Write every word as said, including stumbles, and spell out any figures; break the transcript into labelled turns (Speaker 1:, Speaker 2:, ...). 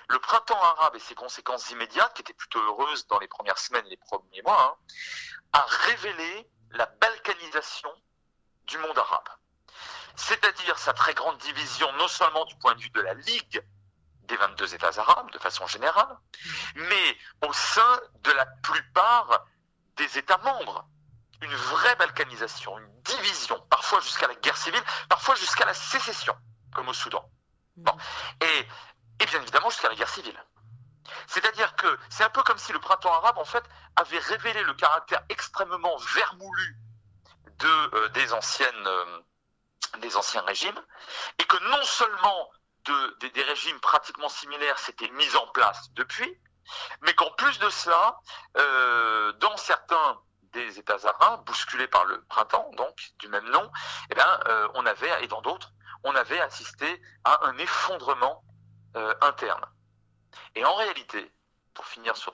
Speaker 1: le printemps arabe et ses conséquences immédiates, qui étaient plutôt heureuses dans les premières semaines, les premiers mois, hein, a révélé la balkanisation du monde arabe. C'est-à-dire sa très grande division, non seulement du point de vue de la Ligue des vingt-deux États arabes, de façon générale, mais au sein de la plupart des États membres. Une vraie balkanisation, une division, parfois jusqu'à la guerre civile, parfois jusqu'à la sécession, comme au Soudan. Bon. Et, et bien évidemment jusqu'à la guerre civile. C'est-à-dire que c'est un peu comme si le printemps arabe, en fait, avait révélé le caractère extrêmement vermoulu de, euh, des, anciennes, euh, des anciens régimes, et que non seulement de, de, des régimes pratiquement similaires s'étaient mis en place depuis, mais qu'en plus de cela, euh, dans certains des États arabes, bousculés par le printemps, donc, du même nom, eh bien, euh, on avait, et dans d'autres, on avait assisté à un effondrement euh, interne. Et en réalité, pour finir sur